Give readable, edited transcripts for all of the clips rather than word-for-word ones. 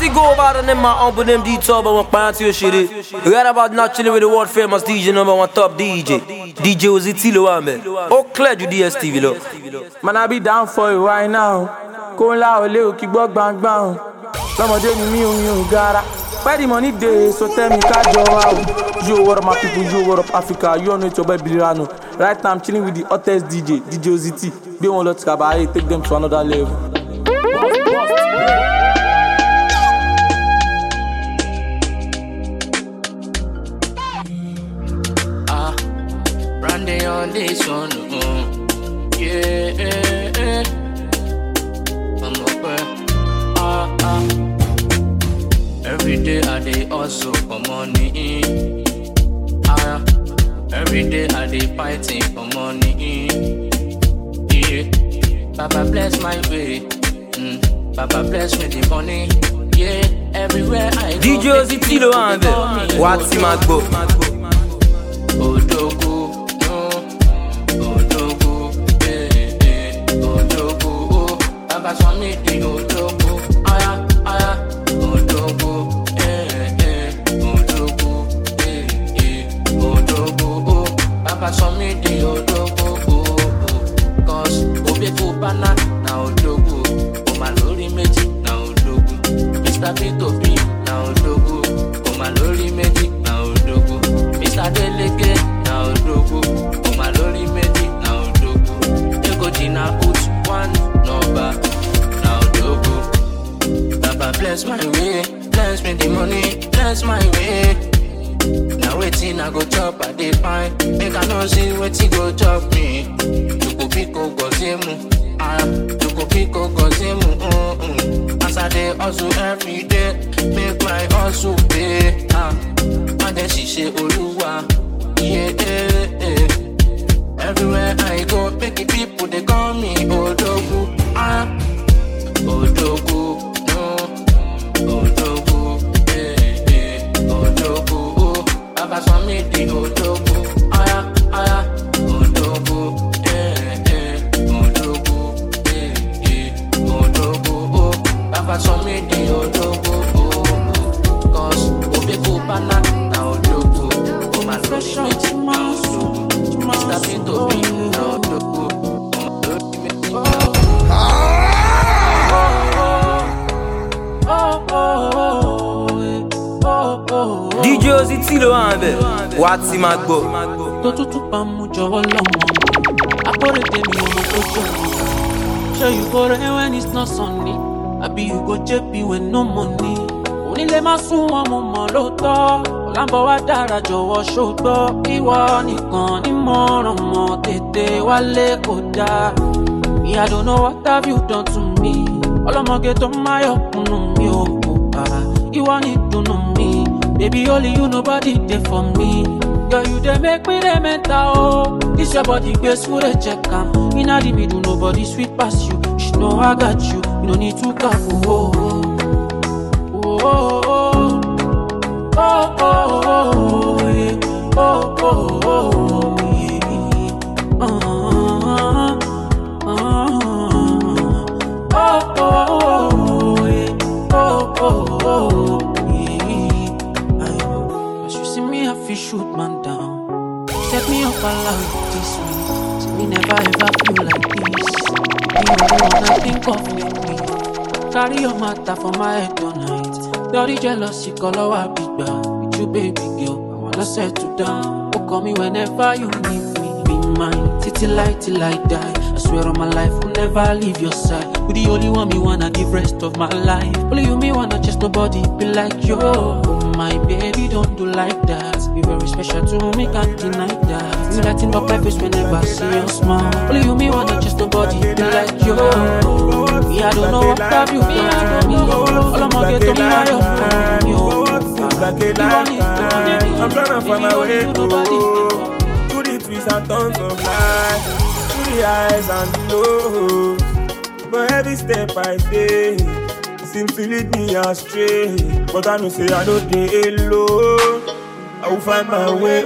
Party go over and them my uncle them D-Top and one party your shit. Right about not chilling with the world famous DJ number one top DJ. DJ Ozitilo Ambe. Oh, clear you DSTV lo. Man, I be down for you right now. Go la ole kick bang bang. Somebody me you gotta. Where the money day, so tell me catch your out. You what up my people, you what up Africa, you know it's your baby Rano. Right now I'm chilling with the hottest DJ Ozity. They won't let Kabaye take them to another level. Randy on this one, yeah. I'm up, every day I dey hustle for money. Every day I dey fighting for money. Yeah, Baba bless my way. Baba bless me the money. Yeah, everywhere I go. DJ Ozitilo Ambe. What's my go? Odogu, no. Odogu, Odogu. Baba saw me the Odogu. Odogu, Odogu. Baba saw me the Odogu. Cause Obeku Bana na Odogu. Omalori Meji na Odogu. Mr. P2P na Odogu. Omalori Meji na Odogu. Mr. Deleke na Odogu. Omalori Meji na Odogu. Ego Dina put one number na Odogu. Baba bless my way, bless me the money, bless my way. Now waiting I go chop I dey fine. Make I know see waiting go chop me. Chuku piko gozemu, chuku piko gozemu. As I dey hustle every day, make my hustle pay. And then she say Oluwa, yeah. Everywhere I go, making people they call me Odogu, Odogu, no, Odogu, Odogu. Baba saw me the Odogu, Odogu, Odogu, Baba saw me the Odogu. Cause Obeku Bana na Odogu, Omalori Meji na Odogu, Mr. P2P na Odogu, Omalori Meji na Odogu. DJ Ozitilo Ambe. What's my go? To tutu pamu jọ̀wọ́ lọ́mọ. Akore tèmi ọmọ tó jọ. Ṣé you go rain when it's not sunny? Àbí you go JP when no money? Onílé má sún wọn mo mọ̀ lóòótọ́. Ọ̀làǹbọ̀ wá dára jọ̀wọ́ ṣògbọ́. Ìwọ nìkan ní mọ̀ràn mọ̀ tètè wálé kò dáa. Me, I don't know what have you done to me. Ọlọ́mọge tó máa yọkùnú mi ò kò bá. Ìwọ ní dùnnú mi. Baby, only you, nobody there for me. Girl, you dey make me dey mental, oh. This your body, base for the check am. Inna the middle, nobody sweet pass you. You know I got you, you don't need to careful, oh. Oh, oh, oh, oh, oh, yeah. Oh, oh, oh, yeah. Oh, oh, yeah. Oh, oh, oh. I feel shoot man down. Set me up alive this way. See me never ever feel like this. You know the one I think of lately. Carry your matter for my head tonight. Dirty jealousy color I big bad. With you baby girl, I wanna settle down. Oh call me whenever you need me. Be mine, till I die. I swear on my life will never leave your side. You the only one me wanna give rest of my life. Only you me wanna just nobody be like you. My baby, don't do like that. Be very special to me, can't deny that. You lighting up my face whenever I see your smile. Only you, me wanna just nobody be like you. Me, I don't know what have you done to me. All I'm gonna get to me, I don't know. I'm tryna find my way to the twists and turns of life, to the highs and the lows. But every step I take seems to lead me astray. But I know say I don't stay alone. I will find my way.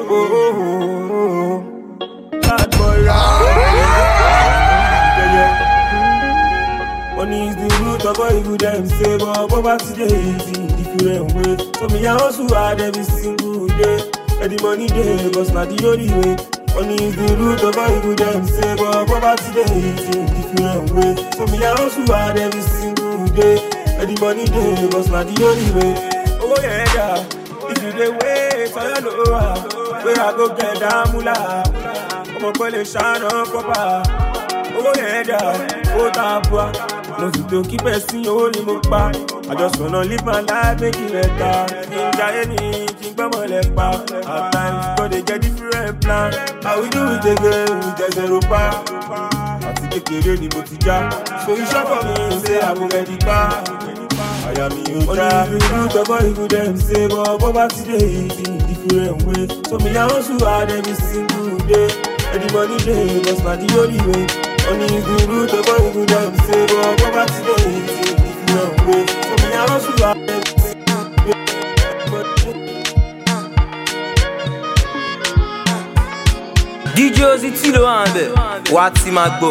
Bad boy, money is the root of boy who them say, but poverty dey in different ways. So me I hustle hard every single day. And the money dey, cause not the only way. Money is the root of all who them say, but poverty dey in different ways. So me I hustle hard every single day. And the money dey, cause not the only way. Oh yeah, yeah. If you dey wait, so you know where I go get that moolah. I'ma call it shine on papa. Oh yeah, yeah. Oh tabua. No fit to keep person only mo pa. I just wanna live my life, make it better. King Jayeni, King Bamolepa. At times, God they get different plan. How we do it again with the zero pa. Ati kekere ni mo ti ja. So you shop for me, say I go get it back. I am you. Only if you do the boy who them say, but poverty dey in different ways. So me I hustle hard every single day. And the money dey, cause not the only way. Only if you do the boy who them say, but poverty dey in different ways. So me I hustle hard every single day. DJ Ozzy lo ambe, Wati Magbo.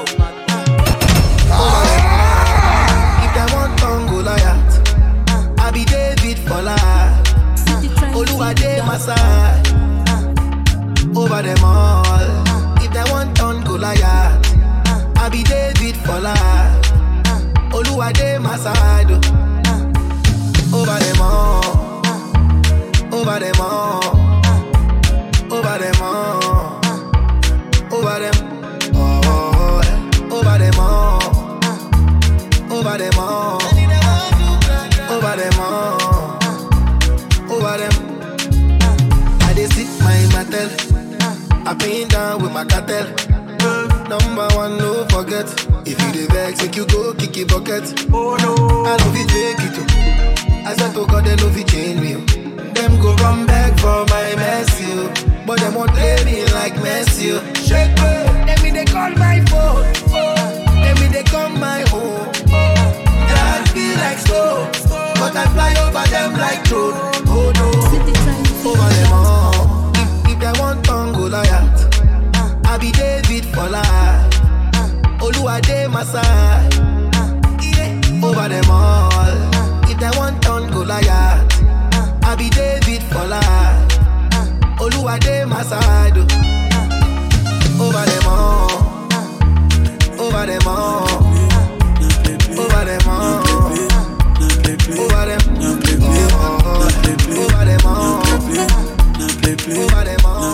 If they want Congo Goliath, I be David for life. Oluwade my side, over them all. If they want Goliath, I be David for life. Oluwade my side, over them all, over them all, over them all. Over them, oh, over them all, over them all, over them all, over them. I dey sit my mattel, I been down with my cartel. Number one, no forget. If you dey vex, make you go kick your bucket. Oh no, I love it, take it too. I said to God, they love it, change me. Them go run back for my mess, you. But them won't play me like Messi. Shake me, let me they call my phone. Let me they come my home. That feel like slow, but I fly over them like drone. Oh no, over them all. If they want Goliath, I be David for life. Oluwade my side, over them all. If they want Goliath, I be David for life. Oluwade my side, over them all, over them all, over them all, over them, over them all, over them all.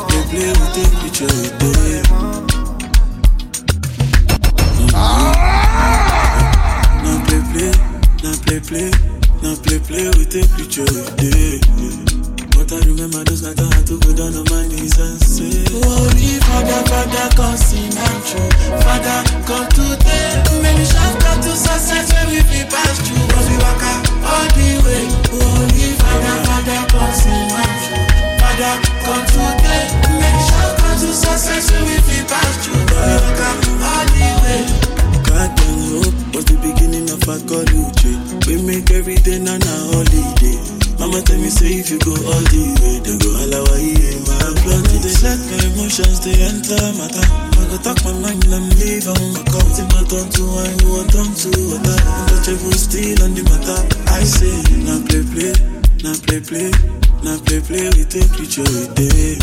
Now play, we take picture with it. But I remember those nights I had to go down on my knees and say, Holy Father, come see I'm true. Father, come today. Maybe shall come to success when we be past you. Cause we walk out all the way. Holy Father, come see I'm true. Father, come today. Maybe shall come to success when we be past you. Cause we walk out all the way. God damn hope was the beginning of a college. We make every day on a holiday. Mama tell me say if you go all the way, then go all our way. My blood they let my emotions they enter my time. I go talk my mind and I'm leave on my couch. If I turn to wine, you want turn to water. Untouchable still on the matter. I say now play, now play, now play. We take picture with day.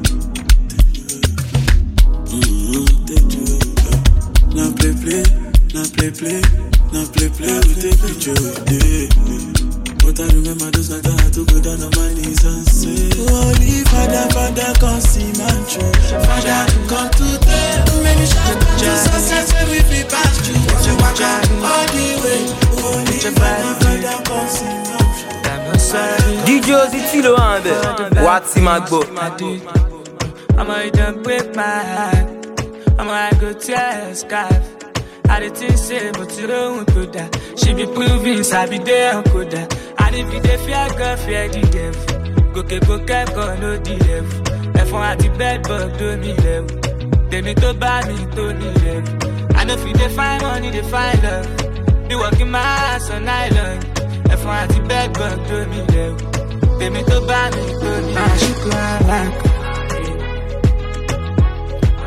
Take you. Now play, now play, now play. We take picture with day. But I remember those nights I had to go down on my knees and say, Holy Father, come see man true. Father, come today. Maybe shall come to success when we be past you. Walk out all the way. Holy Father, come see man true. DJ Ozzy lo ambe, Wati Magbo. I'ma done break my heart. I'ma go tear a scarf. I didn't say, but you don't do that. She be proving, I be there, could that. And if you dey fear God, fear the devil. Go no the devil. If I at the bed, but don't need level. They need to buy me, don't need level. I know if they find money, they find love. Be working my ass on island. If I at the bed, but don't need level. They need to buy me, don't need level.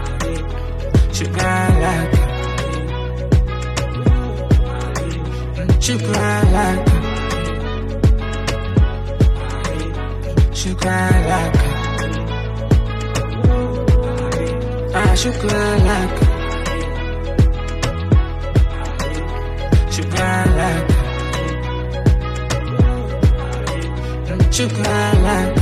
Sugar like cry like she cry like she cry like she cry like she cry like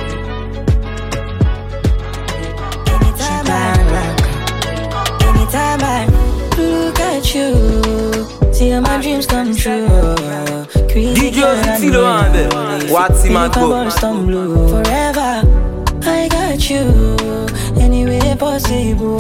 anytime I look at you, see my dreams come true. DJ Ozzy what's in my book? Forever, I got you. Anyway possible.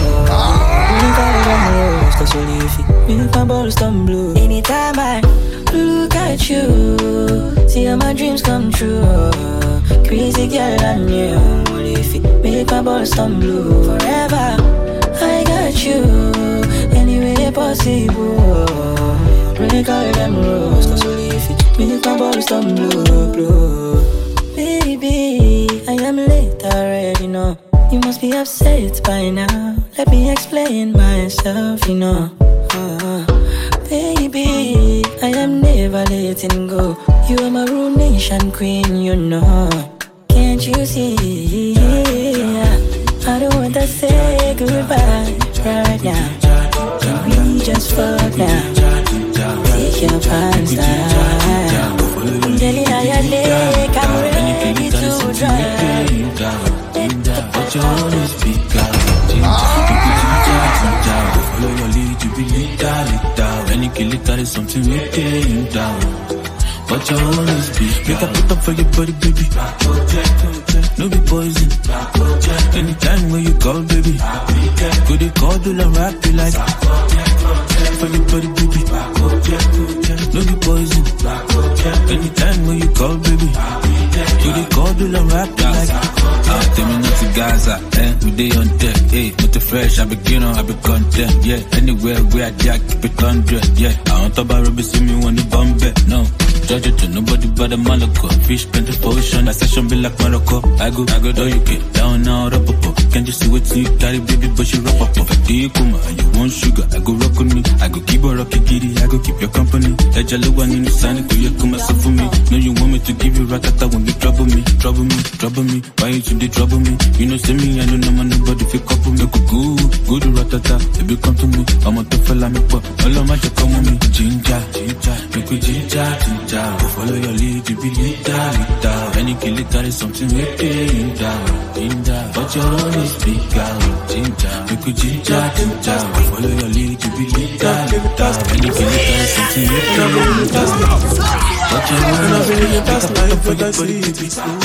Anytime I look at you, see my dreams come true. Crazy girl and you, make my balls stumble. Forever, I got you. Anyway possible. Break all them rules, cause only if it make my balls stumble. Baby, I am late already, no. You must be upset by now. Let me explain myself, you know. Baby, I am never letting go. You are my ruination queen, you know. Can't you see? I don't want to say goodbye right now. Can we just fuck now? Take your pants down. Jelly on your leg, I'm ready to drive. But you always speak out. Follow your lead, you be leader. Any kill it, that is something we came down. But you always speak out. Make a put up for your body, baby. No be poison. Anytime when you call, baby. Could you call, do the rap, you like. For your body, baby. No be poison. Anytime when you call, baby. Could you call, do the rap, you like. Tell me not to Gaza, we day on deck, with the fresh, I begin on, I be content, yeah. Anywhere where I jack, keep it 100, yeah. I want to buy rubber, see me when you bump it, no. Judge it to nobody but the Malaco. Fish plenty potion, that session be like Morocco. I go, though you get down now, up. Can't you see what you carry, baby, but you rock up. Do you come and you want sugar, I go rock with me. I go keep a rocky giddy, I go keep your company. That jello one in the sun, do you come myself for me? No, you want me to give you ratata when you trouble me. Why you should they trouble me? You know, see me, I don't know nobody if you couple me. Go to ratata, baby, come to me. I'm a tough fella, me pop. All of my come with me. Ginger, make we ginger. Follow your lead, you be leader. Any kill it, that is something we pay down. But you always speak out. Ginger, make we ginger. Follow your lead, you be leader. Any kill it, that is something we pay down. But you always speak out.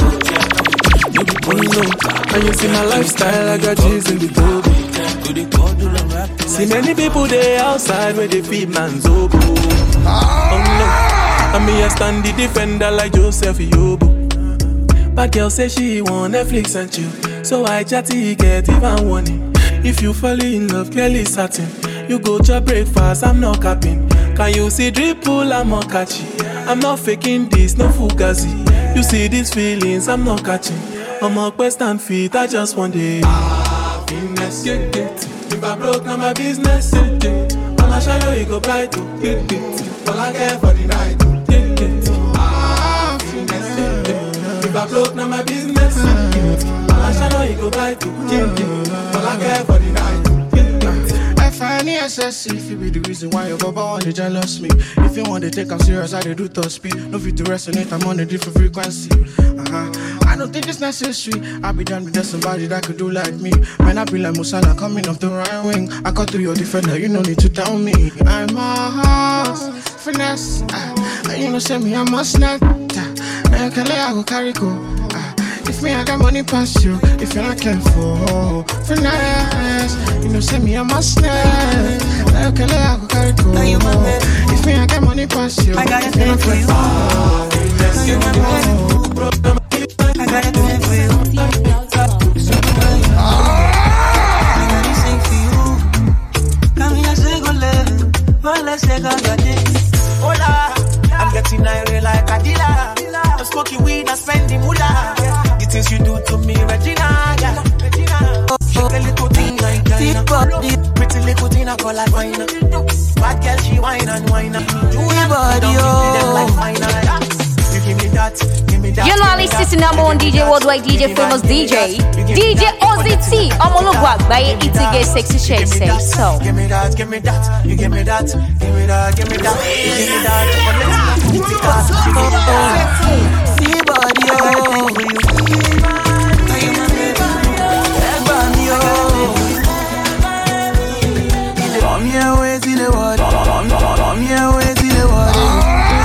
And you see my lifestyle, I got G's in the Togo. See many people there outside where they feed man's oboe. Oh no, and me a stand the defender like Joseph Yobo. But girl say she want Netflix and chill, so I chatty get even warning. If you fall in love, girl is satin. You go to breakfast, I'm not capping. Can you see drip pull, I'm not catchy. I'm not faking this, no fugazi. You see these feelings, I'm not catching. I'm a quest and feet, I just want it. Happiness, get it. If I broke, now my business, get it. I'ma show you go bright, get it. All I care for the night, get it. Happiness, get it. If I broke, now my business, get it. I'ma show you go bright, get it. All I care for the night, get it. INESS, if you be the reason why your baba want to jealous me. If you want to take I'm serious, I do top speed. No fit to resonate, I'm on a different frequency. I don't think it's necessary. I'll be done with just somebody that could do like me. Man, I be like Musala coming off the right wing. I cut through your defender, you no need to tell me. I'm a house, finesse. You know, say me, I'm a snack. I can let I go carry go. If me, I got money past you. If you're not careful, finesse. You know, say me, I'm a snack. I can let I go carry go. If me, I got money past you. I got a thing for you. I got a thing for you. I got this thing for you. Come here, say go left. Well, let's take a hola, I'm getting irate like a dealer. I'm smoking weed, I'm spending moolah. The things you do to me, Regina. little thing like China. Pretty little thing I call like wine. Bad girl, she wine and wine. You body, like wine. Give me that. You know, listening to number one DJ worldwide, DJ famous DJ OZT. I'm on the walk by it to get sexy shake say so. Give me that, give me that. You give me that, give me that, give me that. You give me that. See body, come here, wait till the water. Come here, wait till the water.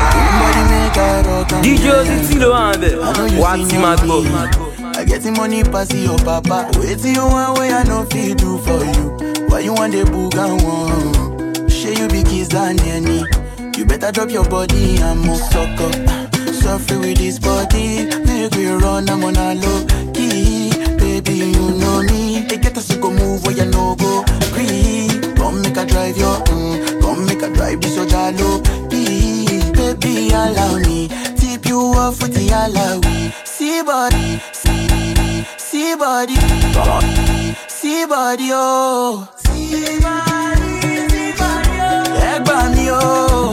DJ OZT lo ambe. What's my go? I get the money pass your papa. Wait till you one way I no feel do for you. Why you want the book and one? Share you be kiss than any. You better drop your body and move sucker. Suffer with this body. Make we run, I'm on a low key. Baby, you know me. They get us to go move where you no go. Green. Come make a drive your come make a drive this your jalo. Baby, allow me. Tip you off with the alawi. See body, see body, see body, oh. See body, see body, oh. Egg by me, oh.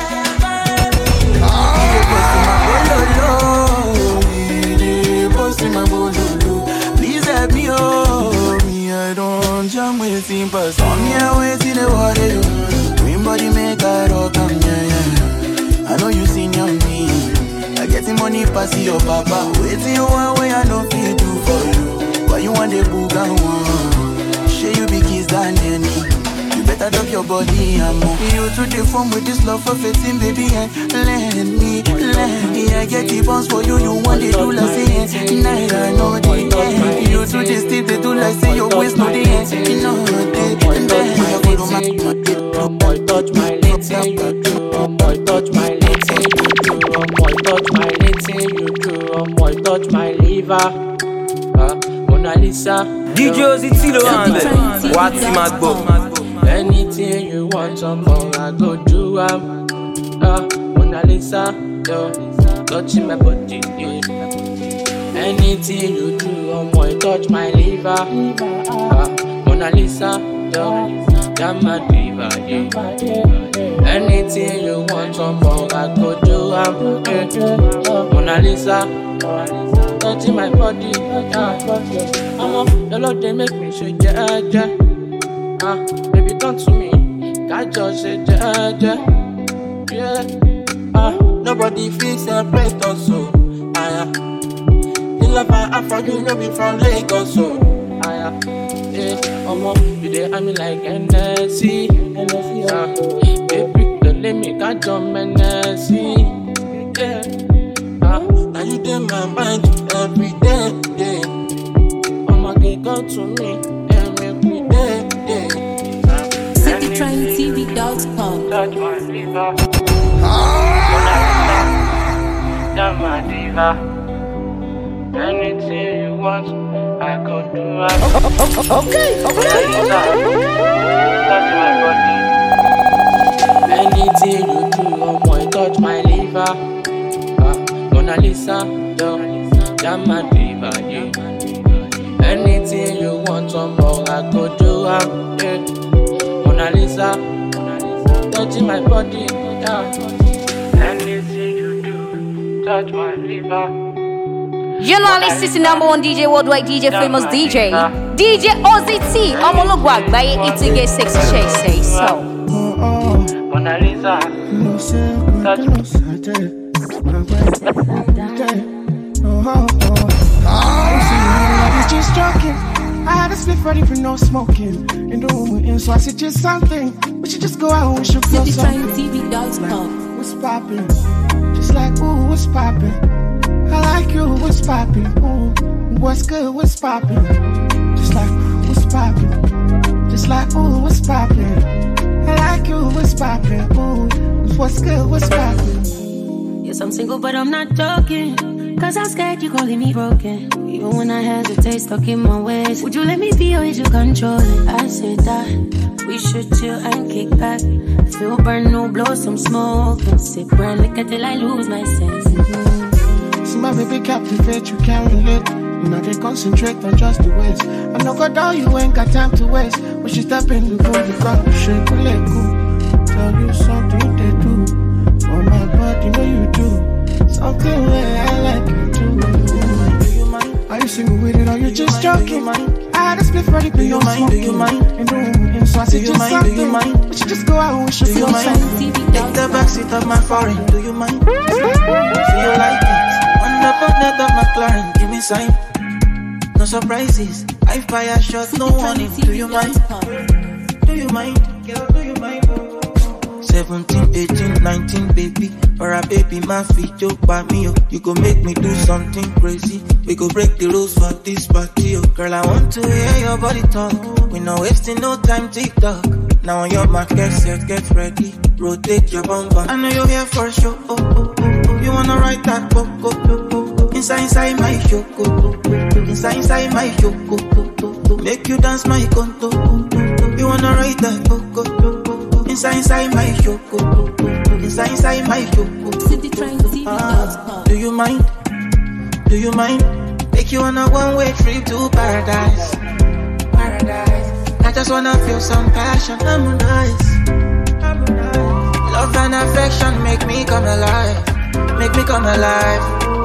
Please help me, oh. Me, I don't jam with simple. Come here, wait till the water. Green body make a rock, come here. I know you seen on me. I get the money pass your papa. Wait till you one way I no feel do for you. Why you want the book and one? Share you be kiss than any. You better drop your body and move. You to the phone with this love for 15, baby, and let me. I get the bounce for you. You want the do like say night I know the end. You to the steep they do like say your waist no the end. You know the end. Boy touch my lips and you do. Boy touch my lips and you do. Boy touch my lips and you do. Boy touch my liver. Mona Lisa. DJ OZT lo ambe. What's my go? Anything you want, someone I go do. Mona Lisa, yo, touching my body. Yeah. Anything you do, boy touch my liver. Mona Lisa, yo. I'm a diva, yeah. Anything you want, someone I go do. Mona Lisa, touching my body. I'm up, the Lord they make me say yeah. Baby come to me, God just say yeah. Nobody feels separate us so. The love I have for you, no be from Lagos so. You dey have me like NSC. Baby, don't let me catch on NSC. Now you dey my mind every day. Get come to me and make me day. CityTrainTV.com. Touch my liver. Touch my diva. Anything you want, I could do. Okay. Touch my body. Anything you do, boy, touch my liver. Mona Lisa, yo, jam my diva, yeah. Anything you want, someone I could do. Mona Lisa, touching my body. Anything you do, touch my liver. You know, listening to number one DJ worldwide, DJ famous DJ OZT. I'm on the walk by it to get sexy shake say so. Mona Lisa, touch I was just joking. I had a spliff ready for no smoking. In the room we're in, so I suggest something. We should just go out and we should feel something. CityTrainTV.com. What's poppin'? Just like, ooh, what's poppin'? I like you, what's poppin'? Ooh, what's good, what's poppin'? Just like, what's poppin'? Just like, ooh, what's poppin'? I like you, what's poppin'? Ooh, what's good, what's poppin'? Yes, I'm single, but I'm not joking. Cause I'm scared you calling me broken. Even when I hesitate, stuck in my ways. Would you let me be or is you controlling? I said that we should chill and kick back. Feel burn, no blow some smoke. And sip brand liquor till I lose my sense. See my baby captivate, you can't relate. Now they concentrate on just the ways. I know God, all you ain't got time to waste. When she step in the room, you got to shake a leg cool. Tell you something they do. For my body, know you do. Something where I like you too. Do you mind? Are you single with it or you just joking? I had a split for the you mind? Do you mind? And so I said just something. Do you mind? We should just go out and should feel something. Take the backseat of my foreign. Do you mind? Do you like it? On the bonnet of my McLaren, give me sign. No surprises. I fire shots, no warning. Do you mind? Do you mind? Girl, do you mind? 17, 18, 19, baby. Or a baby, my feet joke by me. You go make me do something crazy. We go break the rules for this party. Girl, I want to hear your body talk. We not wasting no time, TikTok. Now on your mark, get set, get ready. Rotate your bumper. I know you're here for sure. You wanna ride that book, inside my show, inside my show, make you dance my conto. You wanna ride that book, inside my show, inside my show. Do you mind? Do you mind? Take you on a one-way trip to paradise. Paradise. I just wanna feel some passion. Harmonize. Love and affection make me come alive. Make me come alive.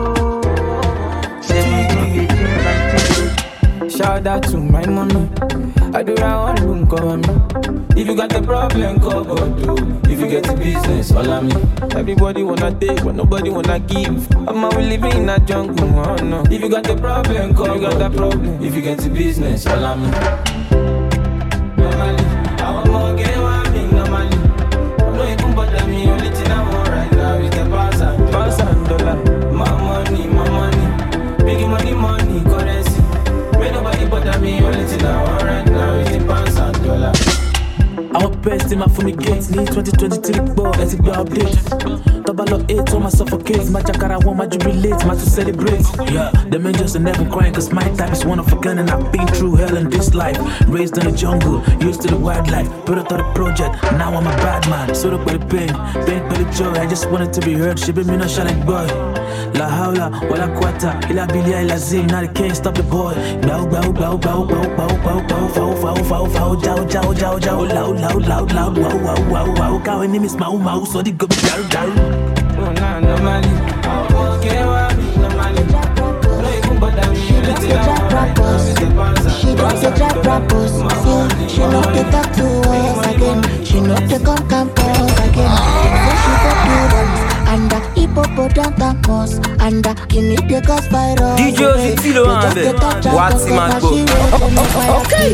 Shout out to my mommy. I do that one room cover me. If you got the problem, call God do. If you get the business, follow me. Everybody wanna take, but nobody wanna give. I'm we living in a jungle, oh no. If you got the problem, call you got that problem. If you get the business, follow me. Normally, I want more get one thing normally. No, you can bother me, only thing I want right now is the pounds and dollar. My money, big money, currency. Make nobody bother me, only thing I want right now is the pounds and dollar. I'm a best in my fumigate, need 2023 ball, let's be update. Double up 8, on my suffocate, my jacara want my jubilate, my to celebrate. Yeah, the men just never crying, cause my type is one of a gun and I've been through hell in this life. Raised in the jungle, used to the wildlife, product of the project, now I'm a bad man. So look by the pain by the joy, I just wanted to be heard, she be me no shine boy. La hawla, wala quata, ila bilia, ila zim, now they can't stop the boy. Bow, bow, bow, bow, bow, bow, bow, bow, fow, fow, fow, fow, jow, jow, jow, jow, loud, loud, loud, loud, wow, wow, wow, wow, cow, and name is Mau Mau, so they go be daru, daru. No, no, no money, okay, well, no money. No, you can bother me, you let it out, she don't say drop rappers, she know they talk to us again, she know they come campus again, so she go do runs, and the hippopotamus, and the guinea the cause virus. DJ Ozitilo ande, what's in my book? Okay.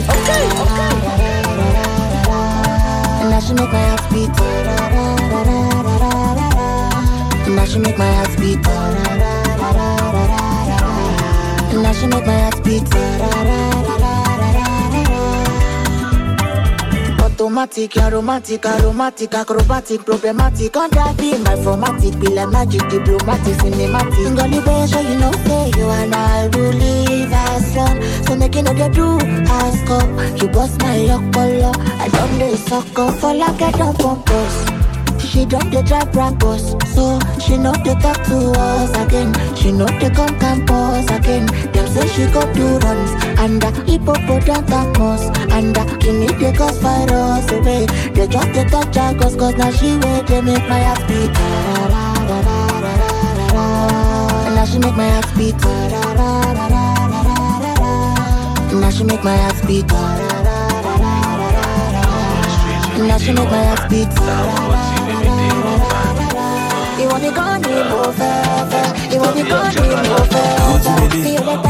And now she make my heart beat. And now she make my heart beat. And now she make my heart beat. Automatic, aromatic, acrobatic, problematic, undrafting, my formatic, be like magic, diplomatic, cinematic. Ngoli Besha, you know, say you and I will live as one. So make you know they do ask up. You bust my yoke color. I don't do suck up for like I don't purpose. She don't dey drive rappers, so she know they talk to us again. She know they come campus again. Them say she go do runs, and the hippopotamus, and the guinea they cause virus away. They just they talk jargons, cause now she wait, they make my heart beat. And now she make my heart beat. And now she make my heart beat. And now she make my heart beat. You want me gone, you move fair. You want me gone, you move fair. Feel the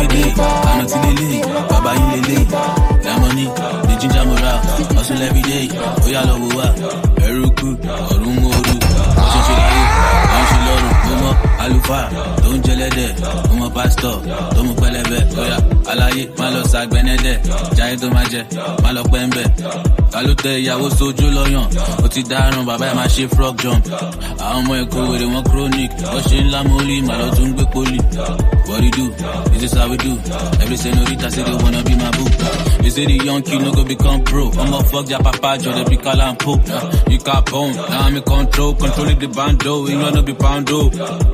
Baba Ilele, la money, the ginger mora, hustle every day. Oya lo wa, Eruku, Orumoru, Oshilaye, Oshiloru, Omo Alufa, don't jelede, Omo pastor, Omo pelebe, Oya, Alaye, Malo Sagbenede, Jai to maje, Malo Pembe, Kalute ìyàwó sojú lọ́yàn, ó ti dáràn bàbá ẹ̀ máa ṣe frog jump. Àwọn ọmọ ẹ̀kọ́ wèrè wọn chronic, wọ́n ṣe ńlá mọ́lì, màlọ́ tún gbé pólì. What you do? This is how we do. Every senorita say they wanna be my boo. They say the young kid no go become pro. I'ma fuck their papa, Joe, they be call and poop. You got bone, now I'm in control, controlling the bando, you wanna be poundo.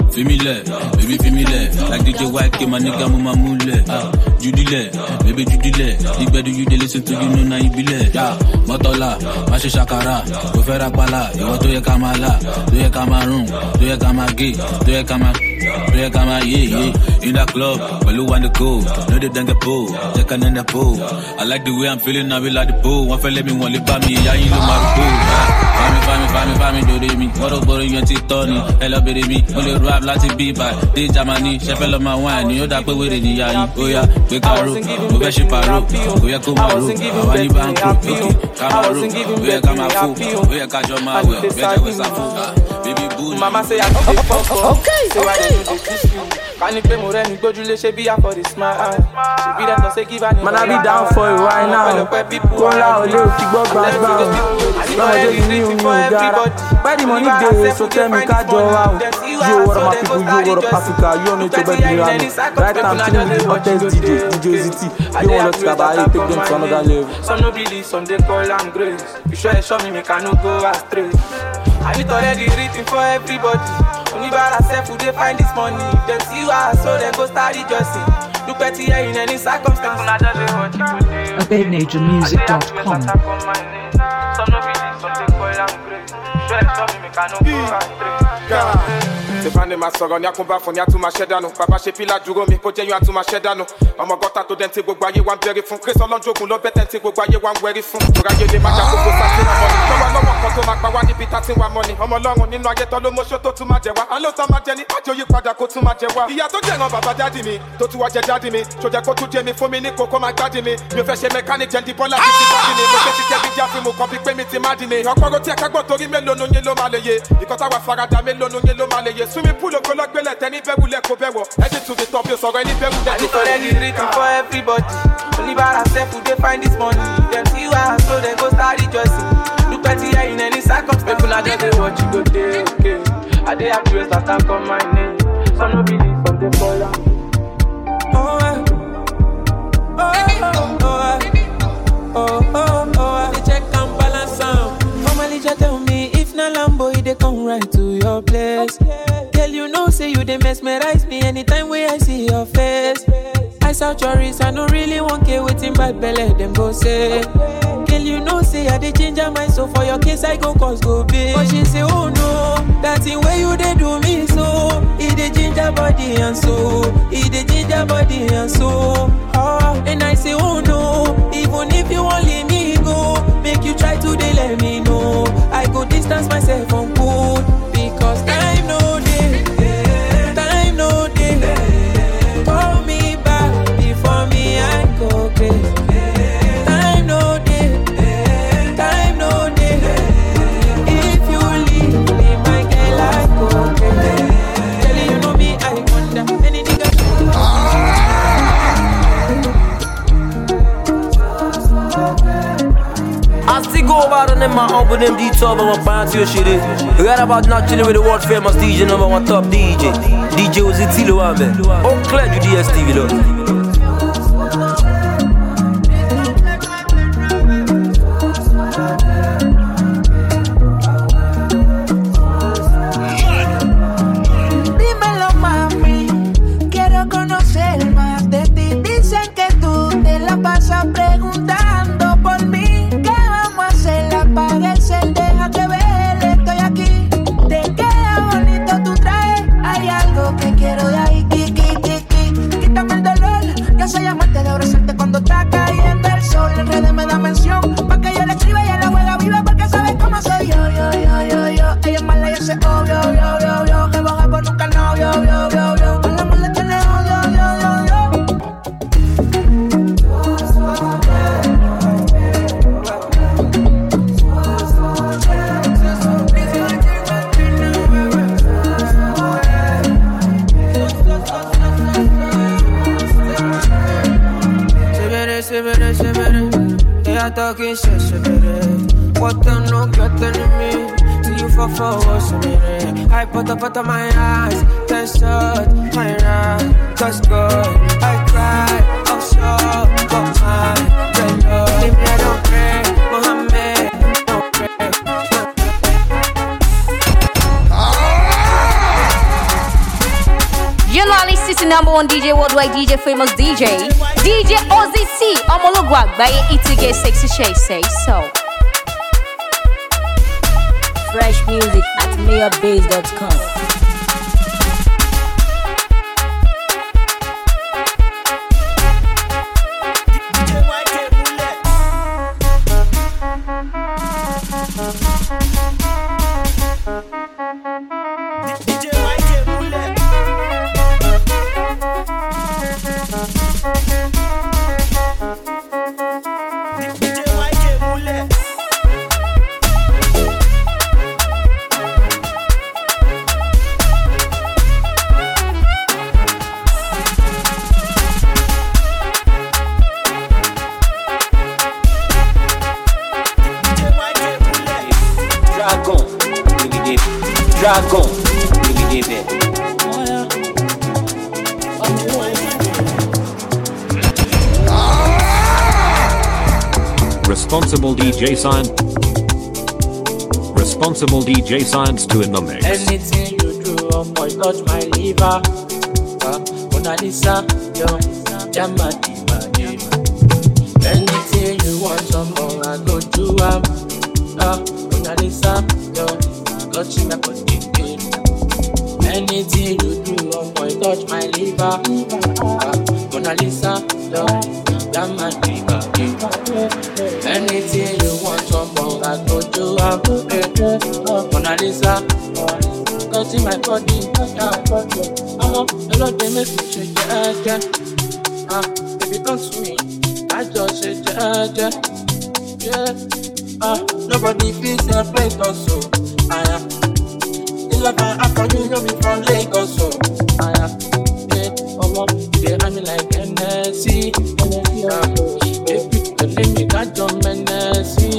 Femile, baby femile. Like DJ White, my nigga, mama mule. Judile, baby Judile. The better you dey listen to, you know now you be late. Motola, Mashi Shakara, Gofera Pala, you want to your Kamala, do your Cameroon, do your Kamagi, do your Kama, yeah. In that club, well, you want to go, know the dang pool, check on the pool. I like the way I'm feeling, I be like the pool. One fella me, one lip by me, I ain't no matter pool. Fami, do they me, what up, you and Tony, hello, baby, me, only rap like to be by, they Jamani, Sheffield of my wine, you know that way with it, yeah, oh yeah, big caro, over Shiparo, we are Kumaru, Wani Banko, Kamaru, we are Kamafu, we are Kajoma, we are baby boo. Mama say I don't give fuck. Okay. Say why they do this to you? Can you pay more than you go to the Shebi for the smile? She be that to say give an. Man, I be down for it right now. Go loud, little kick box back down. Now I just need you, God. Where the money dey? So tell me, catch your out. You what my people, you what Africa. You don't need to bet me around. Right now, I'm chilling with the hottest DJ OZT. You want to take them to another level. Some no believe, some they call am grace. You sure show me, make I no go astray. I it already written for everybody. Only by ourselves who they find this money. Them see you are so they go start rejoicing. Look at here in any circumstance. AbedNaturMusic.com. Some no believe, some they call am grace. Sure show me, make I no go astray. Stefane Masoro ni akumba fun ni atuma shedanu baba se pila duro mi ko jeyan atuma shedanu omo gota to den ti gbogbo aye wa nbere fun Chris Olonjogun lo beten ti gbogbo aye wa nweri fun toraye le ma ja koko sati na money lowa kan to ma pa wa ni bi ta tin wa money omo Olorun ninu aye to lo mo so to tun ma je wa alo ta ma je ni ajo yi pada ko tun ma je wa iya to je ran baba daddy mi to tu wa je daddy mi so je ko tu je mi fun mi ni koko ma gbadi mi mi fe se mechanic je ndi bola ti gbadi mi mo se ti je bi ja fi mo ko bi pe mi ti madi mi oporo ti e ka gbo tori melo nu yin lo ma leye ikota wa farada melo nu yin lo ma leye sumi pull up like bellet any bebule ko bewo heading to the top you so any bebule I need already written for everybody only by ourselves who they find this money them see you are so they go start rejoicing look at here in any circumstance people not just what you go day okay I dey have to that I call my name some no believe some they fall down they check and balance am normally just tell me if na Lambo they come right to your place girl you know say you dey mesmerize me anytime when I see your face I saw tourists I no really want care waiting bad belly them go say girl you know say I dey change my mind so for your case I go cause go big but she say oh no that thing where you dey do me so it dey ginger body and so it dey ginger body and so and I say oh no even if you wan leave me go make you try to dey let me know I go distance myself from good because time no dey hold me back before me I go crazy time no dey if you leave me my girl I go crazy tell you know me I wonder any nigga I still go about on them, my uncle them D-Top and my party or shit. Right about not chilling with the world famous DJ number one top DJ. DJ OZT lo ambe. Oh, clear you DSTV lo. Dímelo mami, quiero conocer más de ti. Dicen que tú te la pasas preguntando por mí. Apaga el cel, deja que ver, estoy aquí. Te queda bonito tu traje, hay algo que quiero de ahí. Quítame el dolor, yo soy amante de abrazarte cuando está cayendo el sol. En redes me da mención, pa' que yo le escriba y ella juega viva porque sabes cómo soy yo. Ella es mala y ese obvio, que baja por nunca novio, al amor le tiene odio. Talking shit, what the no get in me? See you for what's in it? I put up my eyes, test shot, my right, just good. I cry, I'm sure, but my love. Leave me, I don't pray, Mohammed, don't pray. #1 DJ worldwide, DJ famous DJ. DJ OZT, Omologwa, by Itige Sexy Shay Say So. Fresh music at mayorbase.com. Dragon, Responsible DJ Science. Responsible DJ Science to in the mix. Anything you do, oh boy, touch my liver. Mona Lisa, yo, Jama Diva. Anything you want, some more, I go do. Mona Lisa, yo, touch my body. Anything you do, oh boy, touch my liver. Mona Lisa, yo, Jama Diva. Anything you want, some more, I go do. Mona Lisa, touch my body. Hello, they make me shake your baby, come to me. I just shake your nobody feels separate us, so I am. In love after you know me from Lagos, so I am. They are me like NSC. Baby, the name me got your NSC.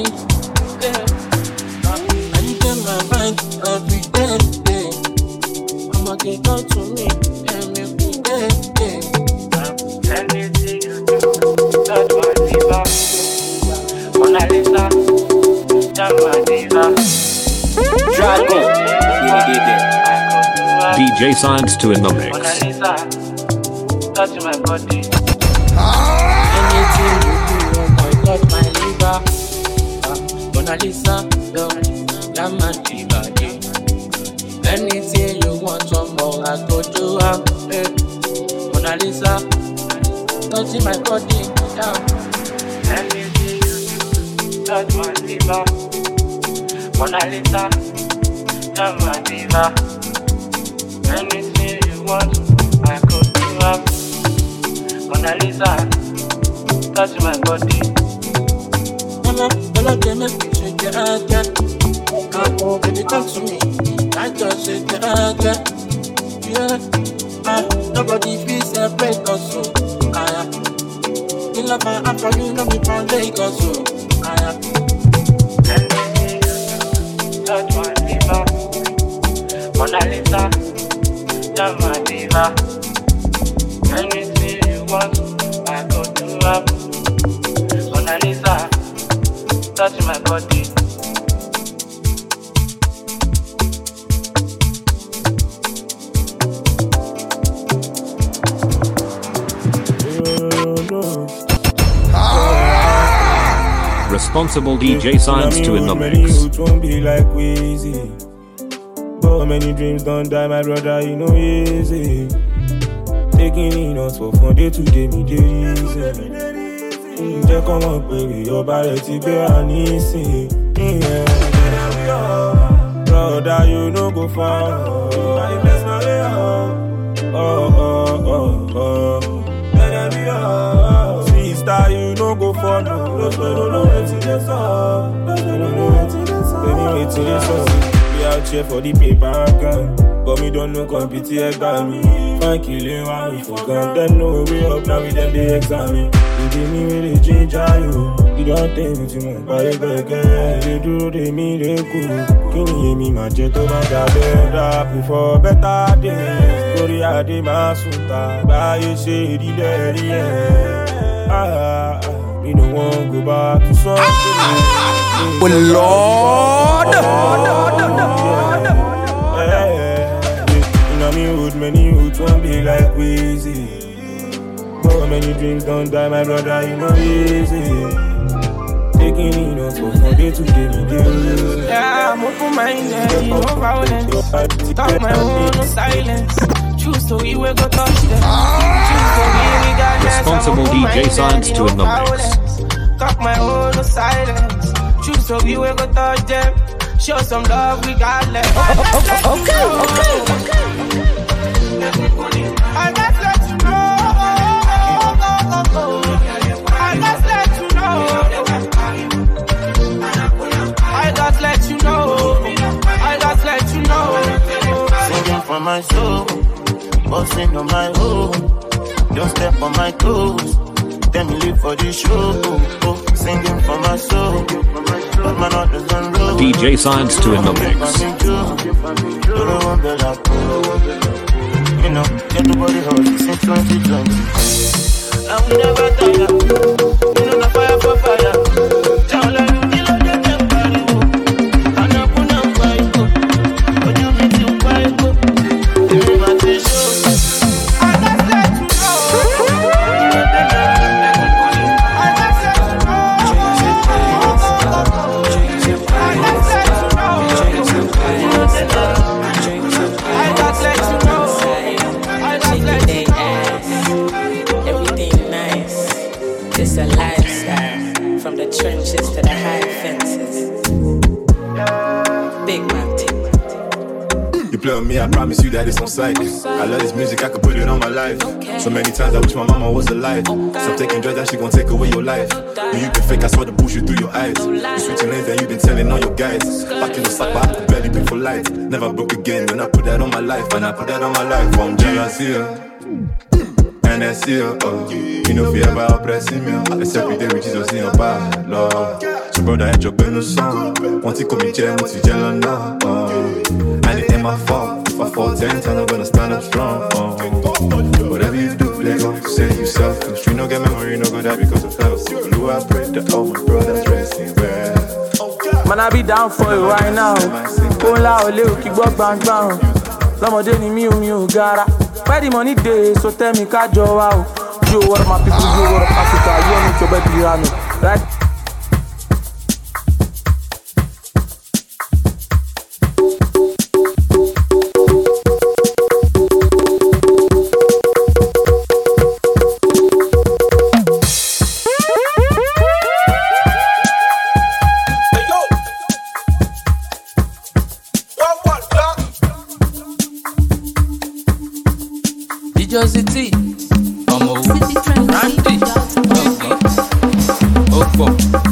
I need in my mind every day. I'ma get out to me and me day. Anything you do, that's my diva. Mona Lisa, Jama Diva. Dragon, DJ Science to in the mix. Mona Lisa, touch my body. Anything you do, oh boy, touch my liver. Mona Lisa, yo, Jama Diva. Anything you want, some more, I go do. Mona Lisa, touch my body. Anything you do, touch my liver. Mona Lisa, Jama Diva. Anything you want, I could do. Mona Lisa, touch my body. Hello, they make me shake your head. Baby, come to me. I just shake your head. Nobody feels separate us, so I am. In love after you know me from Lagos, so I am. Anything you do, touch my liver. Mona Lisa, Jama Diva. Anything you want, I go do. Mona Lisa, touch my body. Responsible DJ Science to in the mix. It won't be like Weezy. But many dreams don't die, my brother, you know easy. Taking in us for fun, day to day, me day easy. Just come on, baby, your body to be an easy. Brother, you know go far. I bless my way sister, you know go far. No, waiting this up. Waiting this up. We out here for the paper account. But me don't know compete exam me. Fine killing while we forgot. Then no way up now with them they examine. You give me really ginger you. You don't take me to my body again. They do they mean they cool. Can you hear me my jet over the bed up before better days. Story I did my suta. Buy you say the daddy me don't want to go back to something. Oh Lord. Me hood, many hoods won't be like Weezy. many dreams don't die, my brother, you know easy. Taking in us from day to day. Yeah, I'm open-minded, no violence. Talk my own, no silence. Choose to we will go touch them. Choose to we got Responsible DJ Science to in the mix. Talk my own, no silence. Choose to we will go touch them. Show some love, we got left. Okay. I just let you know. I just let you know. I just let you know. I just let you know. Singing for my soul, bossing on my own. Don't step on my toes. Tell me live for the show. Singing for my soul, but my heart doesn't roll. DJ Science to in the mix. You know, get nobody else since 2020. And we never tire. You know the fire for fire. Tell her you kill her, they can party. And I put on fire. But you meet you fire. You never say so. I just let you know. It's a lifestyle, from the trenches to the high fences. Big man team. You play with me, I promise you that it's on sight. I love this music, I could put it on my life. So many times I wish my mama was alive. Stop taking drugs, that shit gon' take away your life. When you been fake, I saw the bullshit through your eyes. You switching lanes and you been telling all your guys. Back in the sack, but I could barely pay for life. Never broke again, when I put that on my life. And I put that on my life, from G.I.C. And I see you, you know if you ever oppressing me. It's every day with Jesus in your bad love. So brother, I drop in the song. Want to come in jail, want to jail now. And it ain't my fault. If I fall 10 times, I'm gonna stand up strong. Whatever you do, let go, say yourself. The street no get memory, no go die because of health. Blue, I pray that all my brothers resting well. Man, I be down for you right now. Pull out a little, keep up, bang, bang. Lomode ni mi ò gara. Where the money dey, so tell me ká jọ wá o. You what my people, you what Africa, you want to be piano, right? City, ọmọ òwú, Randy, ó pọ̀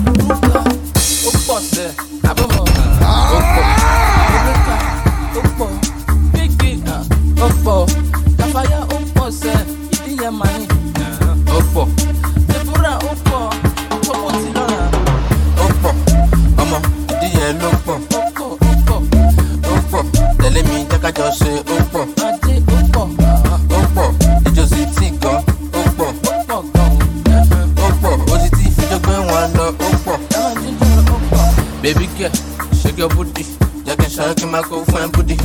sẹ́, abọ́mọ̀, ó pọ̀, Rebecca, ó pọ̀, Bigby, ó pọ̀, Kafaya, ó pọ̀ sẹ́, ìdíyẹ màní, ó pọ̀, Deborah, ó pọ̀, ọ̀pọ̀ ti lọ́ra, ó pọ̀, ọmọ ìdíyẹ ló pọ̀, ó pọ̀, tẹ̀lé mi jákàjọ ṣe ó pọ̀, Adé ó pọ̀. Baby girl, shake your booty. You can shake my go fine booty.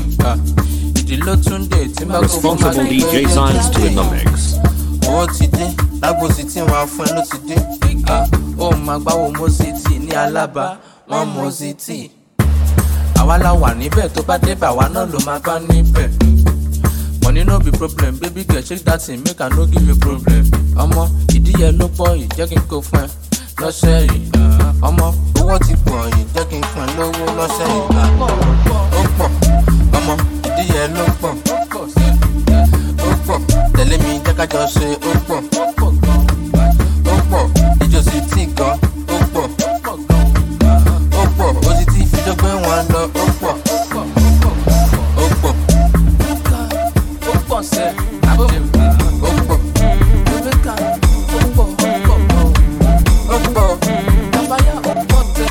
Responsible DJ Science to in the mix. Oh, today, that was it in my friend today. Oh, my bow mosity, ni alaba, one mosity. Awala one níbẹ̀ tó bá dé bá wa náà ló máa bá níbẹ̀. Money no be problem, baby girl, shake that thing, make I no give you problem. Ọmọ ìdíyẹ ló pọ̀ yìí, jẹ́ kí n kó fún ẹ lọ́sẹ̀ yìí. Ọmọ owó ti pọ̀ yìí, jẹ́ kí n fún ẹ lówó lọ́sẹ̀ yìí. Ó pọ̀, ọmọ ìdíyẹ ló pọ̀. Ó pọ̀, tẹ̀lé mi jẹ́ ká jọ ṣe ó pọ̀. Ó pọ̀, ìjọ sí tí gan, ó pọ̀. Ó pọ̀, ó sì ti fi dọ́gbẹ́ wọn lọ, ó pọ̀. Ó pọ̀, ó pọ̀ sẹ́, àbọ̀, ó pọ̀. Rebecca, ó pọ̀, ó pọ̀. Kafaya, ó pọ̀ tẹ́,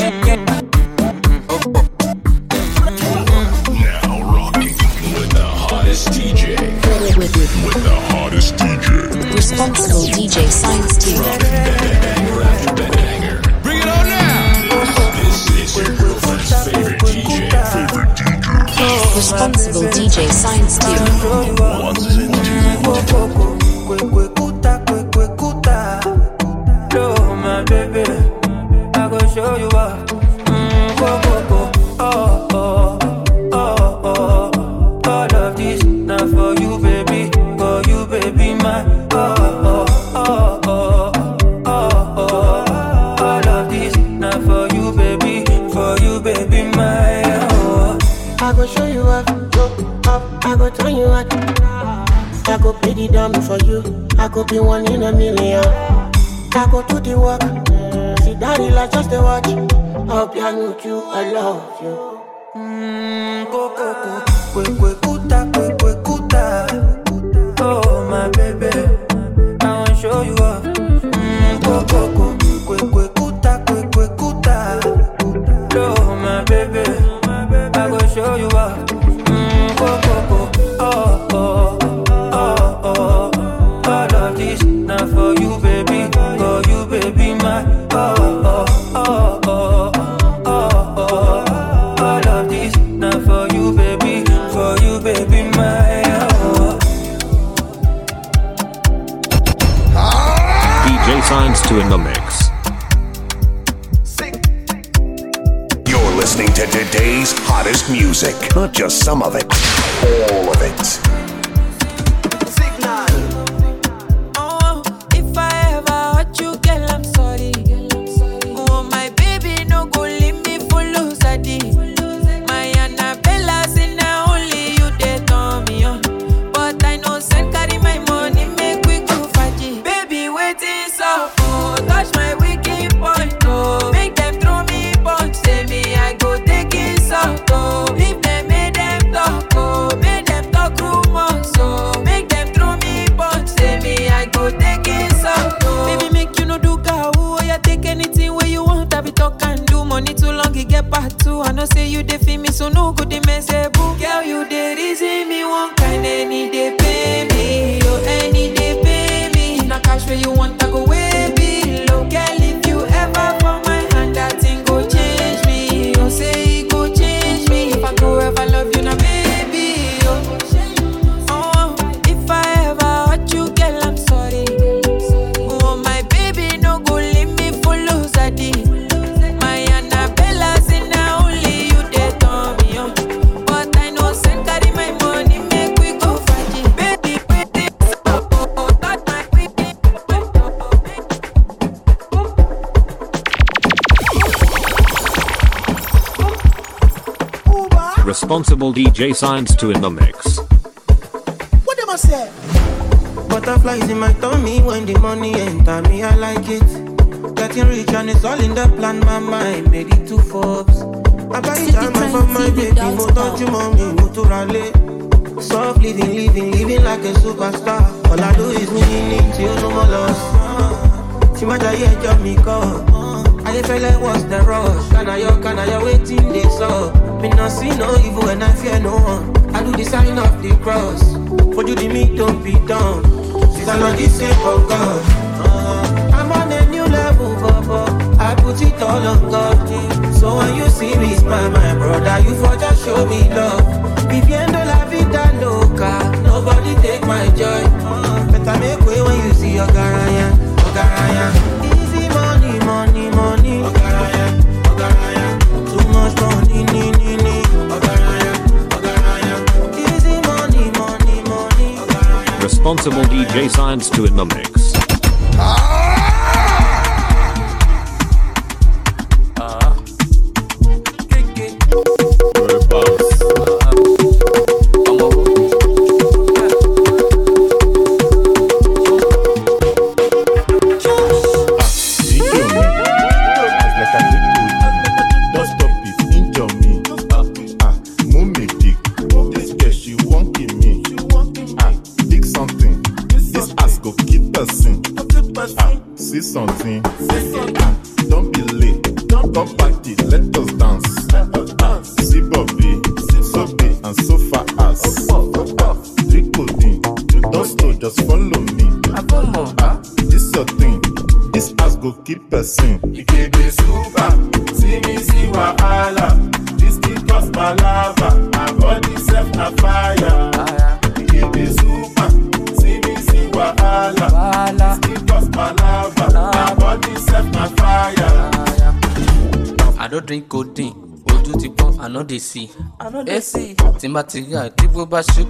ó pọ̀. Now rocking with the hottest DJ. With the hottest DJ. Responsible DJ Science Team. Bring it on now. This is your girlfriend's favorite DJ. Responsible DJ Science Team. Ones and twos. baby, my I go show you up, I go turn you out. I go pay the dummy for you. I could be 1 in a million. I go do the work. See daddy like just a watch. I'll be with you, I love you. Go, kuta. Oh, my baby, I wanna show you up. Go, kuta. Oh, my baby, I go show you up. Go, oh. All of this, not for you, baby. For you, baby, my oh. All of this, not for you, baby. For you, baby, my DJ Science 2 in the mix. You're listening to today's hottest music. Not just some of it, all of it. If I ever hurt you, girl, I'm sorry. Oh, my baby, no go leave me for losadi. My Annabella say now only you they turn me on. But I know send carry my money, make we go faji. Baby, waiting so oh, touch my wicked point, oh. Make them throw me punch, say me I go take it so oh. Leave them, make them talk, oh. Make them talk rumors, so make them throw me punch, say me I go take it so oh. Baby, make you no do gawu, oh yeah, take anything where you want, I be talk and do. Money too long, it get part two. I know say you dey feel me, so no good, they mess a boo. Girl, you dey reason me one kind, any day pay me, oh, any day pay me. If not cash where you want, I go way below. Girl, if you ever for my hand, that thing go change me. Oh, say it go change me. If I go ever love you, now baby, oh. If I ever hurt you, girl, I'm sorry. Oh, my baby, no go leave me for losadi. My Annabella say now only you they turn me on. But I know send carry my money, make we go fight it. Baby, touch my wicked. Responsible DJ Science 2 in the mix. What them I say? Butterflies in my tummy when the money enter me, I like it. Getting rich and it's all in the plan, my mind made it to Forbes. I buy it time for my baby, mo touch you mommy, mo to rally. Soft living like a superstar. All I do is winning till no more loss. See my diet job me call. I feel like what's the rush? Can I waiting this up? Me not see no evil and I fear no one. I do the sign of the cross. For you the meat don't be done. Since I know this shape of God. I'm on a new level, Bobo. I put it all on God. So when you see me smile, my brother, you for just show me love. Viviendo la vida loca. Nobody take my joy. Better make way when you see your Ogaraya. Easy money. Ogaraya. Too much money, Ogaraya. Easy money. Ogaraya. Responsible DJ Science 2 in the mix. Something. Don't be late. Don't party. Let us dance. See Bobby, Sobe, and so far as. Drink pudding. Don't slow, just follow me. This your thing. This ass go keep person. You can be super. See me, see wahala. This kid cost my lava. My body set na fire. You can be super. See me, see wahala. This kid cost my lava. My body set na fire. I don't drink codeine. Ojú ti pọ́n, I know they see. Timba ti ga, tí gbogbo bá ṣekú.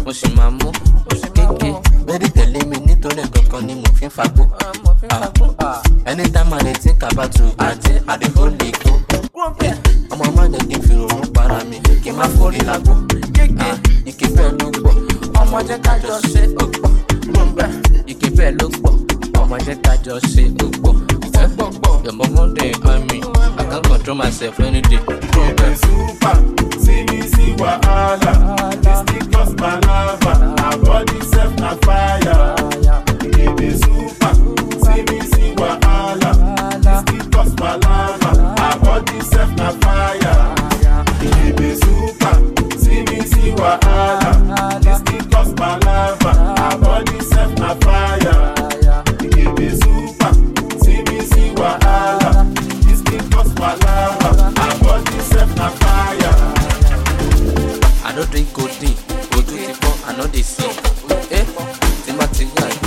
mo sì máa mú oṣù kéèké. Bẹ́ẹ̀ni tẹ̀lé mi nítorí kankan ni mo fi ń fagbó. Anytime I dey think about you, I dey hold it go. Ọmọ máa jẹ́ kí n fi òun para mi, kí n má forí lágbo. Ike bẹ́ẹ̀ ló gbọ́, ọmọ jẹ́ ká jọ ṣe ó pọ̀. Ike bẹ́ẹ̀ ló gbọ́, ọmọ jẹ́ ká jọ ṣe ó pọ̀. Your mama dey on me, I can't control myself any day. Super, see me see wahala. This thing cost my lava, our body set na fire. It is super, see me see wahala. This thing cost my lava, our body set na fire. It is super, see me see wahala. This thing cost my lava, our body set na fire. It is super, see me see wahala. This thing cost my lava, our body set na fire. I don't drink codeine, go to the bar, I know they see. Timothy,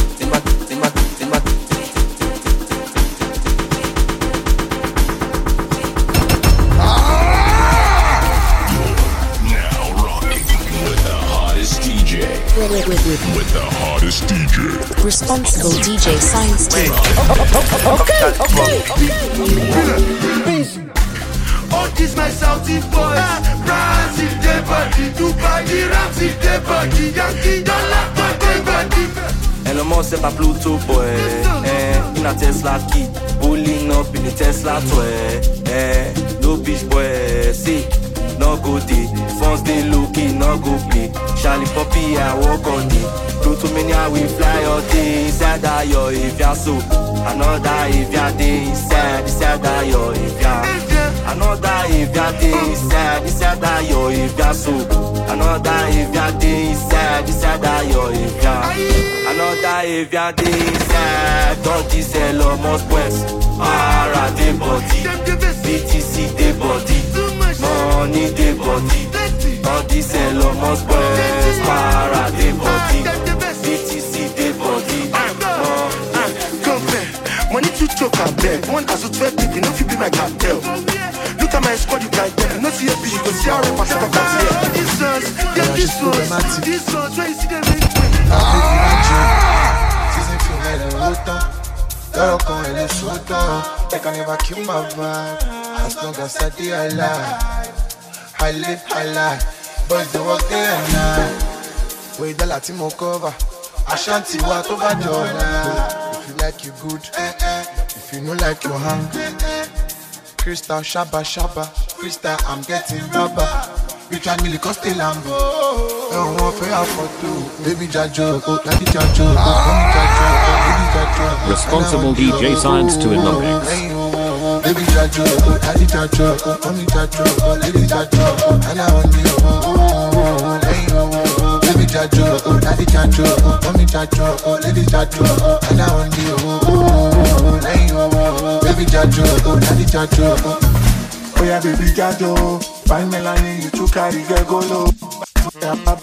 With the hottest DJ. Responsible DJ Science Team. Okay. All this my Saudi boys, Brazil, they body, Dubai, Ramsey, they body, Yankee, Dollar, they body. Elon Musk c'est pas Pluto boy, in a Tesla key, pulling up in the Tesla toy, no bitch boy, see, no go day, phones they looking, no go play, Charlie Poppy I walk on it, Pluto mania we fly all day, inside that yo if ya so, another if ya day inside that yo if ya, another if ya day inside that yo if ya so, another if ya day inside that yo if ya. Another if ya dey inside, don't this Elon West. Ara dey body, BTC dey body, money dey body. All this Elon West. Ara dey body, BTC dey body. Compare, money to choke and beg. One as 12 people, no fit be my cartel. Look at my squad, you can't tell. No see a bitch, you go see how I pass up a This one's, this one's, where you see them make Girl, come and let's shoot down. They can never kill my vibe. As long as I stay alive, I live high life. Boys they work day and night. Wait the Latimo cover. Ashanti what over Jordan. If you like you good, if you know like you hang. Crystal Shabba Shabba, Crystal I'm getting rubber. You try me like stay Lambo. I want fair for two. Baby Jajo, Daddy Jajo, Responsible DJ Science to in the mix. Baby Jajo, Daddy Jajo, Mommy Jajo, Lady Jajo, and I want you. Baby Jajo, Daddy Jajo, Mommy Jajo, Lady Jajo, and I want you. Baby Jajo, Daddy Jajo. Oh yeah, baby Jajo, find Melanie, you too carry get go low. You're now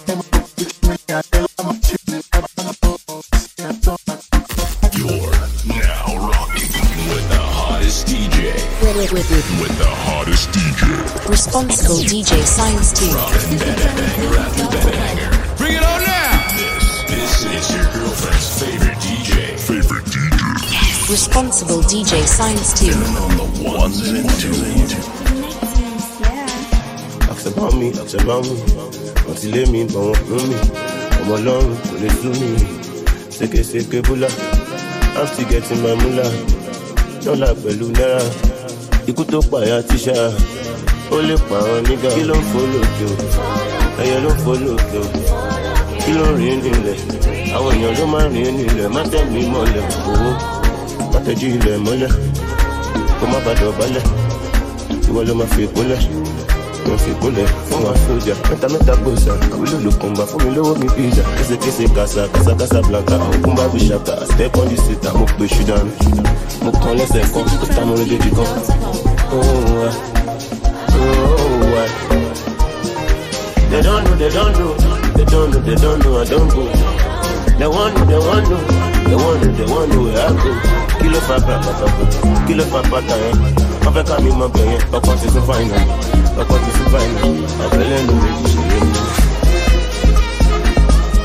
rocking with the hottest DJ. With the hottest DJ. Responsible DJ Science Team. Bring it on now. This is your girlfriend's favorite DJ. Responsible DJ Science Team. On the ones and twos. Ask about me. Wọ́n ti lé mi bọ̀ wọ́n mú mi. Ọmọ ọlọ́run kò lè tú mi. Sékèsékè búlá. I'm still getting my mula. Dọ́là pẹ̀lú náírà. Ikú tó pààyà tíṣà. Ó lè pààrọ̀ nígà. Kí ló ń fò lókè o? Ẹyẹ ló ń fò lókè o. Kí ló ń rìn nílẹ̀? Àwọn èèyàn ló máa ń rìn nílẹ̀. Má tẹ̀ mí mọ́lẹ̀ owó. Má tẹ̀jú ilẹ̀ mọ́lẹ̀. Kó má bàdọ̀ balẹ̀. Ìwọ ló máa fi ìkólẹ̀. Wọ́n fi ìkólẹ̀ fún wa sójà. Mẹ́ta gbòòsà. Àwílò ló kùn bá fún mi lówó mi pizza. Késekése kàṣà blanca. Òkun bá bí ṣàkà. Step on the seat. Mo pe ṣùdán. Mo kàn lẹ́sẹ̀ kan. Ó ta mo lójú kan. They don't know, I don't go. They want know where I go. Kilo fa pata yen. Africa mi mo be yen. Ọkọ ti tún fine. Ọbẹ̀lẹ̀ ló méjì ṣe lé mi.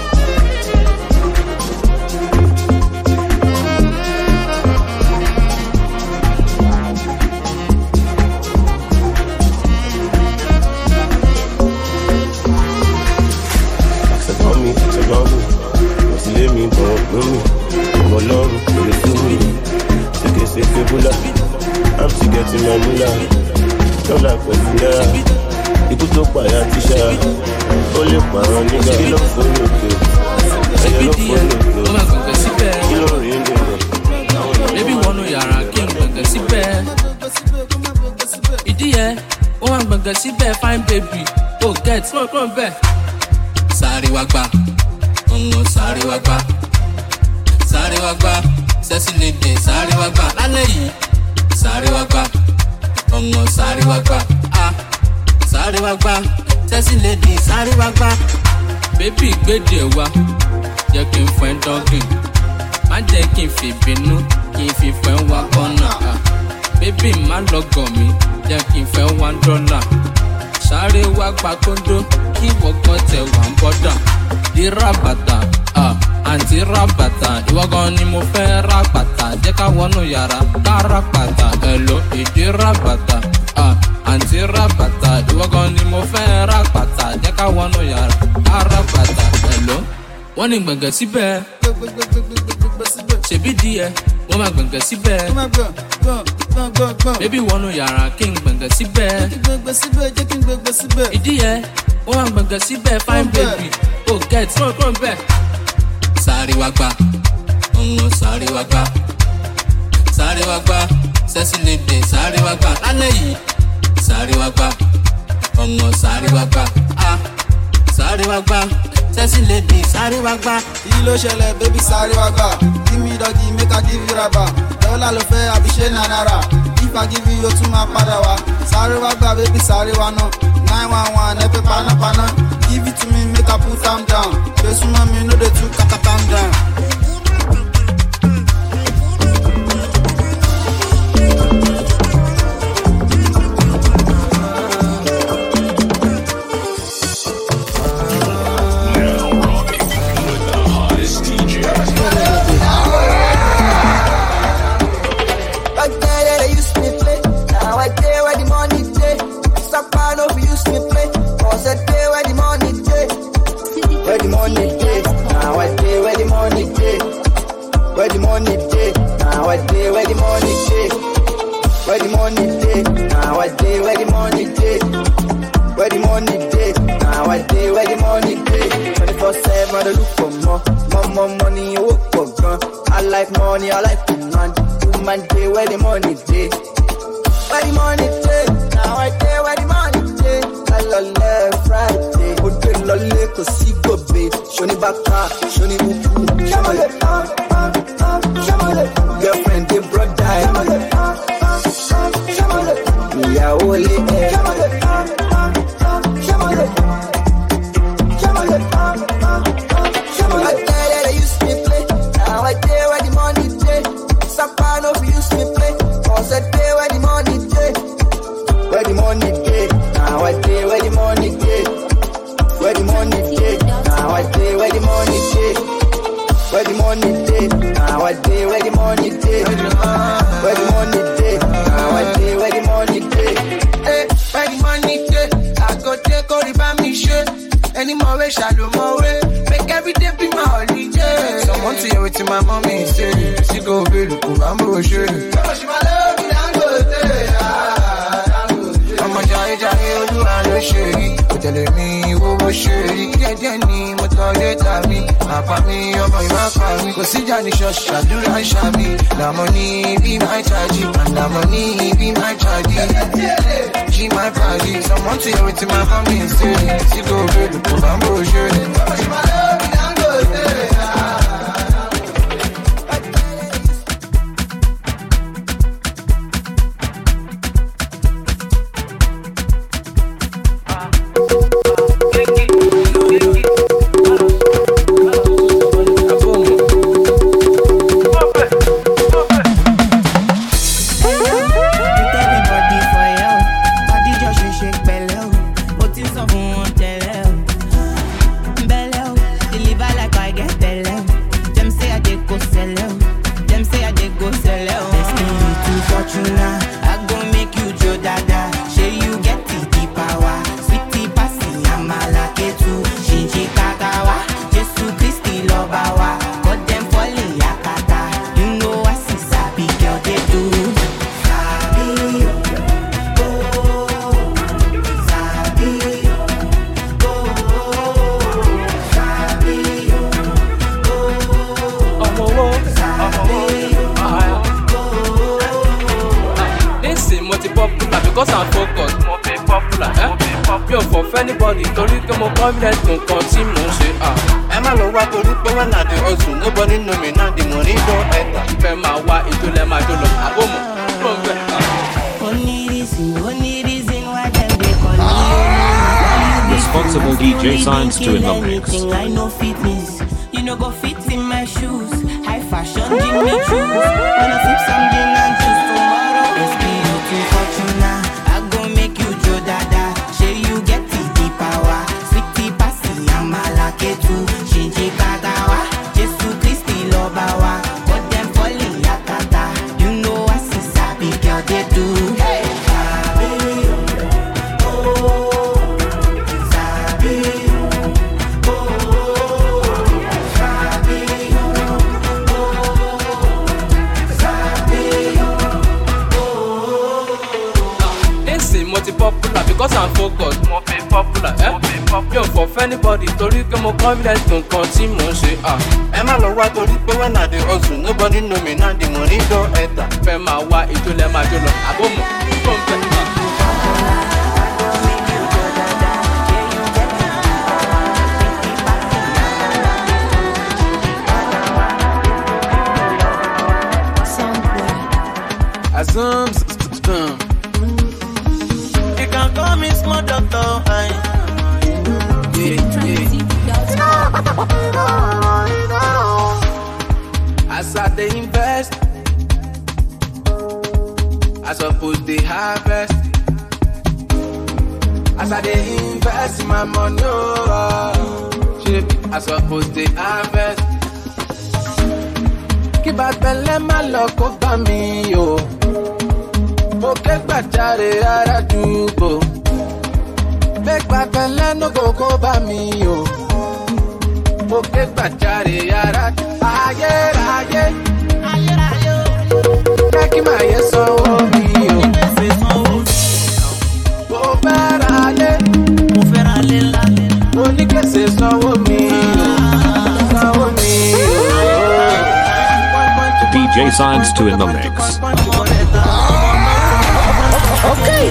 tó pàyà tíṣà ó lè pààrọ̀ nígbà kí ló fún mi òkè ẹ̀yẹ ló fún mi òkè kí ló rí ní ìlú. Baby wọnú yàrá kí n gbẹ̀gẹ̀ síbẹ̀. Ìdí yẹn ó wà gbẹ̀gẹ̀ síbẹ̀ fine baby ó get kúrò bẹ́ẹ̀. Sáré wá gbà sáré wá gbà sáré wá gbà sẹ́sì lè dé sáré wá gbà lálẹ́ yìí. Sáré wá gbà sáré wá gbà sáré wá gbà sẹ́sì lè dé sáré wá gbà. Baby gbèdé wa jẹ́ kí n fún ẹ dọ́gìn. Má jẹ́ kí n fi bínú kí n fi fẹ́ wá kọ́nà. Baby má lọ́gọ̀ mi jẹ́ kí n fẹ́ $1. Sáré wá gba kóńdó kí wọ́gbọ́n tẹ̀ wá ń bọ́dà. Di rábàtà àǹtí rábàtà ìwọ gan ni mo fẹ́ rábàtà. Jẹ́ ká wọnú yàrá ká rábàtà. Ẹ̀lò ìdí rábàtà àǹtí rábàtà ìwọ gan ni mo fẹ́ rábàtà. Jẹ́ ká wọnú yàrá ká rábàtà. Ẹ̀lò wọ́n ní gbẹ̀gẹ̀ síbẹ̀. Ṣèbí díẹ̀ wọ́n máa gbẹ̀gẹ̀ síbẹ̀. Baby wọnú yàrá kí n gbẹ̀gẹ̀ síbẹ̀. Ìdí yẹn wọ́n máa gbẹ̀gẹ̀ síbẹ̀ fine baby ó get kúrò bẹ́ẹ̀. Sáré wá gbà sáré wá gbà sáré wá gbà sẹ́sì lè dé sáré wá gbà lálẹ́ yìí. Sáré wá gbà sáré wá gbà sáré wá gbà sẹ́sì lè dé sáré wá gbà. Kí ló ṣẹlẹ̀ baby sáré wá gbà give me doggy make I give you rubber. Dọ́là ló fẹ́ àbí ṣé náírà if I give you tún máa padà wá. Sáré wá gbà baby sáré wá ná 911 ẹ pé panápaná. Give it to me make I put am down. Fèsùn mọ́ mi no dey too kata calm down. anybody torí pé mo confident nǹkan tí mò ń ṣe. Ẹ má lọ wá torí pé when I dey hustle nobody know me now the money don enter. Ìfẹ́ máa wá ètò lẹ́ máa jó lọ àbọ̀mọ̀ tó ń bẹ̀. Only reason why them dey call me. Responsible DJ signs to in the mix. I know fitness, you know go fit in my shoes. High fashion, give me shoes. Wanna sip something and choose tomorrow. It's beautiful fortuna. I go make you Joe Dada. Say you get the power. Sweetie passy, I'm a lucky too. Shinji Kagawa, Jesu Christi Lobawa. But them falling yakata. You know I see sabi girl they do. Hey. Popular because I'm focused, more be popular, Yo, for anybody, torí pé mo confident nǹkan tí mò ń ṣe, Ẹ má lọ wá torí pé when I dey hustle, nobody know me now, the money don enter. Fẹ́ máa wá ètò lẹ́ máa jó lọ, àbọ̀mọ̀ tó ń bẹ̀. You can call me small doctor. As I dey invest, I suppose dey harvest. As I dey invest in my money, I suppose dey harvest. Kí bàtẹ́lẹ̀ má lọ kó bá mi o. Mo ké gbàjáre àràdúgbò. Make bàtẹ́lẹ̀ no go kó bá mi o. Mo ké gbàjáre àràdúgbò. Ayérayé. Jẹ́ kí màá yẹ sanwó mi o. Mo fẹ́ ra lé. Ńlá. Mo ní kẹsẹ̀ sanwó mi o. Sanwó mi o. DJ Science 2 in the mix. Okay.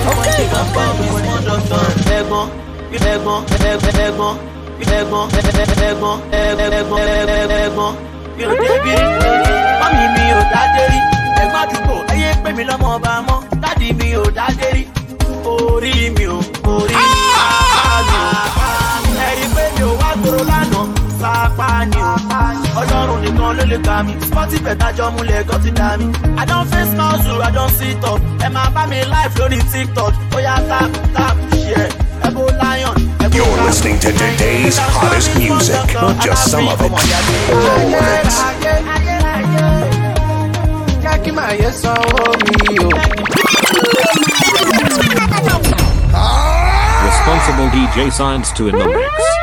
Mami mi ò dáadé rí, ẹ̀gbọ́n àdúgbò ẹyẹ pè mí lọ́mọ ọba mọ́, dádì mi ò dáadé rí, orí mi ò ẹ̀rí pé mi ò wá gbòòrò lánàá, sápá ni ò, Ọlọ́run nìkan ló lè gbà mí, spọ́tì bẹ̀tájọ́ múlẹ̀ gan ti dá mi. I don face muscle, I don sit up, ẹ máa bá mi live lórí TikTok, ó yá tap, share, Ebo Lion. You're listening to today's hottest music, not just some of it. All of it. Responsible DJ Science 2 in the mix.